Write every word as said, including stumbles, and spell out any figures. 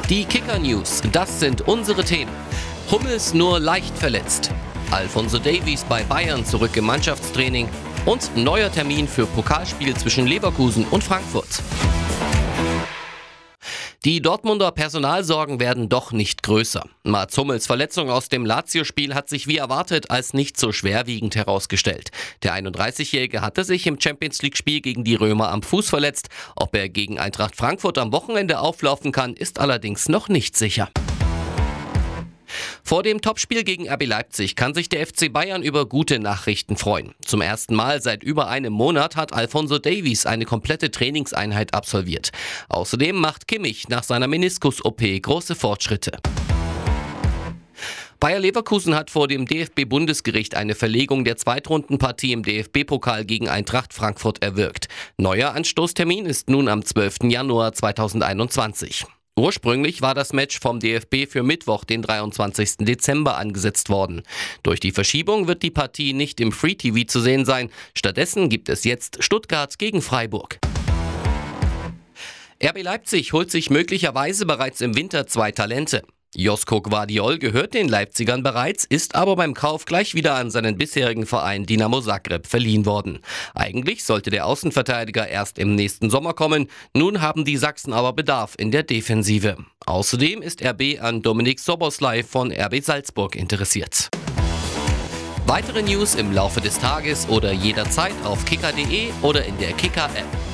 Die Kicker-News, das sind unsere Themen. Hummels nur leicht verletzt. Alphonso Davies bei Bayern zurück im Mannschaftstraining. Und neuer Termin für Pokalspiel zwischen Leverkusen und Frankfurt. Die Dortmunder Personalsorgen werden doch nicht größer. Mats Hummels Verletzung aus dem Lazio-Spiel hat sich wie erwartet als nicht so schwerwiegend herausgestellt. Der einunddreißigjährige hatte sich im Champions-League-Spiel gegen die Römer am Fuß verletzt. Ob er gegen Eintracht Frankfurt am Wochenende auflaufen kann, ist allerdings noch nicht sicher. Vor dem Topspiel gegen R B Leipzig kann sich der F C Bayern über gute Nachrichten freuen. Zum ersten Mal seit über einem Monat hat Alphonso Davies eine komplette Trainingseinheit absolviert. Außerdem macht Kimmich nach seiner Meniskus-O P große Fortschritte. Bayer Leverkusen hat vor dem D F B-Bundesgericht eine Verlegung der Zweitrundenpartie im D F B-Pokal gegen Eintracht Frankfurt erwirkt. Neuer Anstoßtermin ist nun am zwölften Januar zweitausendeinundzwanzig. Ursprünglich war das Match vom D F B für Mittwoch, den dreiundzwanzigsten Dezember, angesetzt worden. Durch die Verschiebung wird die Partie nicht im Free-T V zu sehen sein. Stattdessen gibt es jetzt Stuttgart gegen Freiburg. R B Leipzig holt sich möglicherweise bereits im Winter zwei Talente. Josko Gvardiol gehört den Leipzigern bereits, ist aber beim Kauf gleich wieder an seinen bisherigen Verein Dinamo Zagreb verliehen worden. Eigentlich sollte der Außenverteidiger erst im nächsten Sommer kommen, nun haben die Sachsen aber Bedarf in der Defensive. Außerdem ist R B an Dominik Szoboszlai von R B Salzburg interessiert. Weitere News im Laufe des Tages oder jederzeit auf kicker punkt de oder in der Kicker-App.